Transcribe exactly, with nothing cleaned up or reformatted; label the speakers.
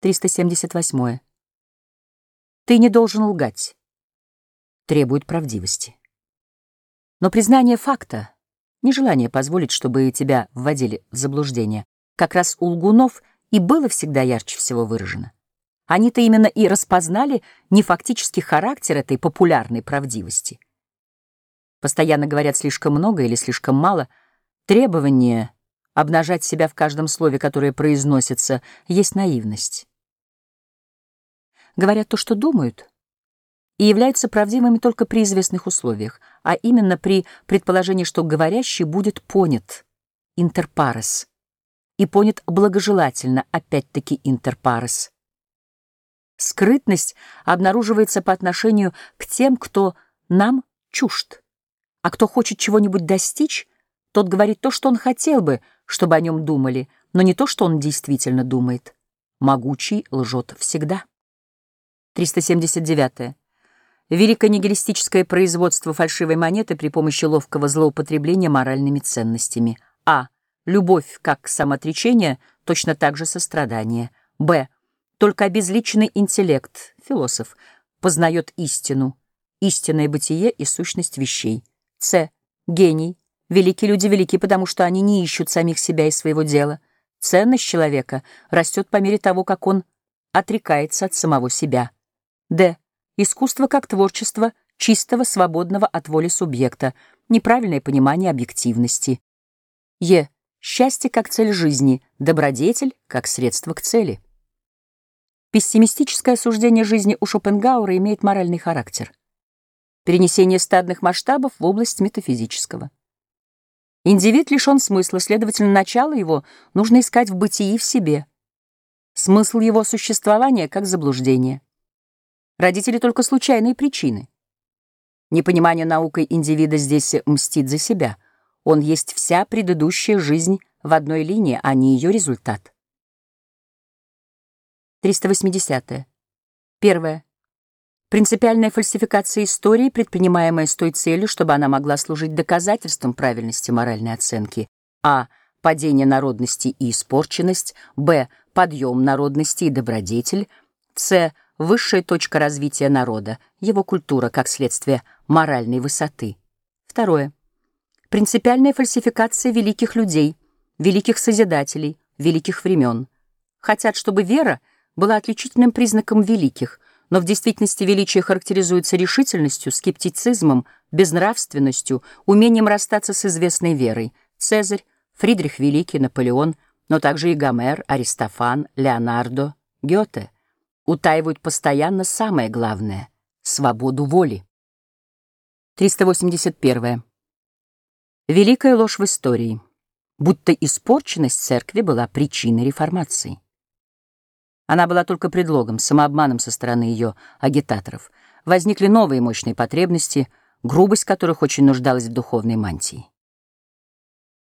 Speaker 1: триста семьдесят восьмое. Ты не должен лгать. Требует правдивости. Но признание факта, нежелание позволить, чтобы тебя вводили в заблуждение, как раз у лгунов и было всегда ярче всего выражено. Они-то именно и распознали нефактический характер этой популярной правдивости. Постоянно говорят слишком много или слишком мало. Требование обнажать себя в каждом слове, которое произносится, есть наивность. Говорят то, что думают, и являются правдивыми только при известных условиях, а именно при предположении, что говорящий будет понят inter pares и понят благожелательно, опять-таки inter pares. Скрытность обнаруживается по отношению к тем, кто нам чужд, а кто хочет чего-нибудь достичь, тот говорит то, что он хотел бы, чтобы о нем думали, но не то, что он действительно думает. Могучий лжет всегда. триста семьдесят девятое. Великое нигилистическое производство фальшивой монеты при помощи ловкого злоупотребления моральными ценностями. А. Любовь как самоотречение, точно так же сострадание. Б. Только обезличенный интеллект, философ, познает истину, истинное бытие и сущность вещей. С. Гений. Великие люди велики, потому что они не ищут самих себя и своего дела. Ценность человека растет по мере того, как он отрекается от самого себя. Д. Искусство как творчество чистого, свободного от воли субъекта, неправильное понимание объективности. Е. Счастье как цель жизни, добродетель как средство к цели. Пессимистическое суждение жизни у Шопенгауэра имеет моральный характер. Перенесение стадных масштабов в область метафизического. Индивид лишен смысла, следовательно, начало его нужно искать в бытии в себе. Смысл его существования как заблуждение. Родители только случайные причины. Непонимание наукой индивида здесь мстит за себя. Он есть вся предыдущая жизнь в одной линии, а не ее результат. триста восьмидесятое. Первое. Принципиальная фальсификация истории, предпринимаемая с той целью, чтобы она могла служить доказательством правильности моральной оценки. А. Падение народности и испорченность. Б. Подъем народности и добродетель. С. Высшая точка развития народа, его культура как следствие моральной высоты. Второе. Принципиальная фальсификация великих людей, великих созидателей, великих времен. Хотят, чтобы вера была отличительным признаком великих, но в действительности величие характеризуется решительностью, скептицизмом, безнравственностью, умением расстаться с известной верой. Цезарь, Фридрих Великий, Наполеон, но также и Гомер, Аристофан, Леонардо, Гёте утаивают постоянно самое главное — свободу воли. триста восемьдесят первое. Великая ложь в истории, будто испорченность церкви была причиной реформации. Она была только предлогом, самообманом со стороны ее агитаторов. Возникли новые мощные потребности, грубость которых очень нуждалась в духовной мантии.